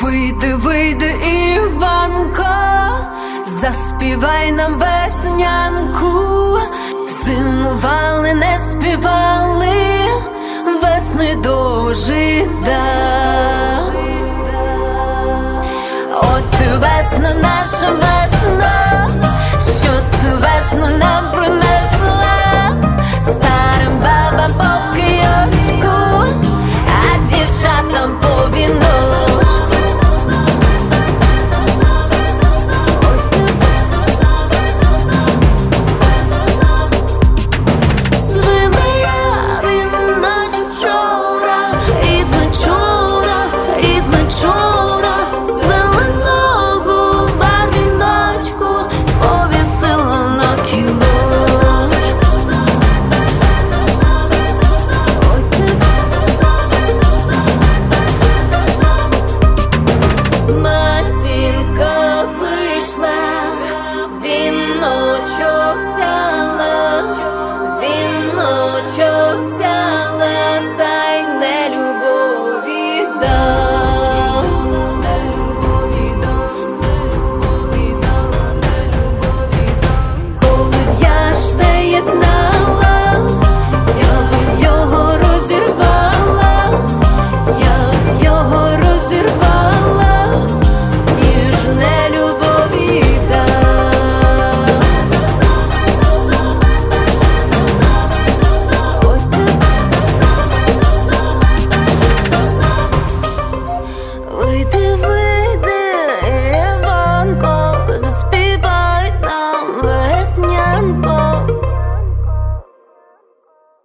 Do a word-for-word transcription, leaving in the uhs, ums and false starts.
Вийди, вийди, Іванко, заспівай нам веснянку. Зимували, не співали, весни дожида. От весна, наша весна, що ту весну нам принесла. Старим бабам по кийочку, а дівчатам по віночку. Віночок взяла, віночок взяла.